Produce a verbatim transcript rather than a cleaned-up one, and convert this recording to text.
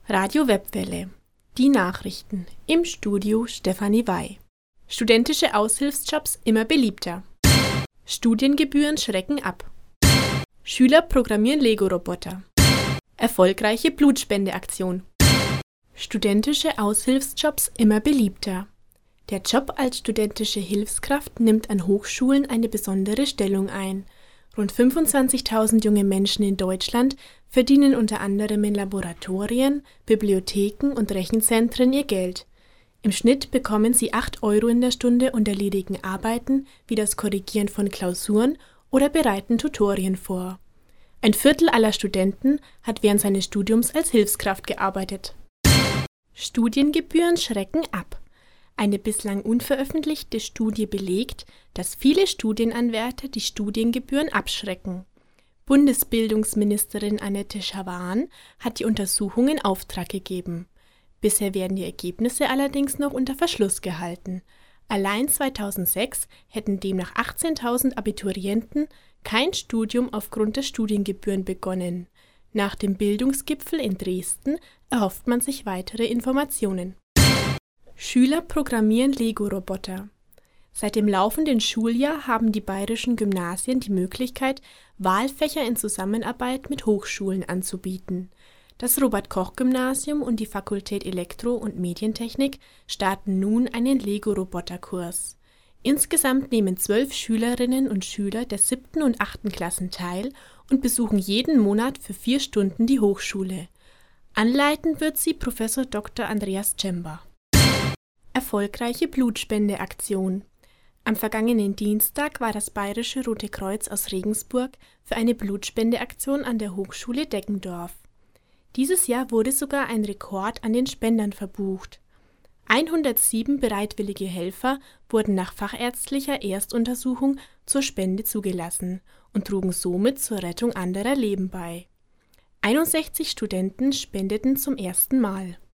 Radio Webwelle. Die Nachrichten. Im Studio Stefanie Wey. Studentische Aushilfsjobs immer beliebter. Studiengebühren schrecken ab. Schüler programmieren Lego-Roboter. Erfolgreiche Blutspendeaktion. Studentische Aushilfsjobs immer beliebter. Der Job als studentische Hilfskraft nimmt an Hochschulen eine besondere Stellung ein. Rund fünfundzwanzigtausend junge Menschen in Deutschland verdienen unter anderem in Laboratorien, Bibliotheken und Rechenzentren ihr Geld. Im Schnitt bekommen sie acht Euro in der Stunde und erledigen Arbeiten wie das Korrigieren von Klausuren oder bereiten Tutorien vor. Ein Viertel aller Studenten hat während seines Studiums als Hilfskraft gearbeitet. Studiengebühren schrecken ab. Eine bislang unveröffentlichte Studie belegt, dass viele Studienanwärter die Studiengebühren abschrecken. Bundesbildungsministerin Annette Schavan hat die Untersuchung in Auftrag gegeben. Bisher werden die Ergebnisse allerdings noch unter Verschluss gehalten. Allein zweitausendsechs hätten demnach achtzehntausend Abiturienten kein Studium aufgrund der Studiengebühren begonnen. Nach dem Bildungsgipfel in Dresden erhofft man sich weitere Informationen. Schüler programmieren Lego-Roboter. Seit dem laufenden Schuljahr haben die bayerischen Gymnasien die Möglichkeit, Wahlfächer in Zusammenarbeit mit Hochschulen anzubieten. Das Robert-Koch-Gymnasium und die Fakultät Elektro- und Medientechnik starten nun einen Lego-Roboter-Kurs. Insgesamt nehmen zwölf Schülerinnen und Schüler der siebten und achten Klassen teil und besuchen jeden Monat für vier Stunden die Hochschule. Anleiten wird sie Professor Doktor Andreas Cemba. Erfolgreiche Blutspendeaktion. Am vergangenen Dienstag war das Bayerische Rote Kreuz aus Regensburg für eine Blutspendeaktion an der Hochschule Deggendorf. Dieses Jahr wurde sogar ein Rekord an den Spendern verbucht. hundertsieben bereitwillige Helfer wurden nach fachärztlicher Erstuntersuchung zur Spende zugelassen und trugen somit zur Rettung anderer Leben bei. einundsechzig Studenten spendeten zum ersten Mal.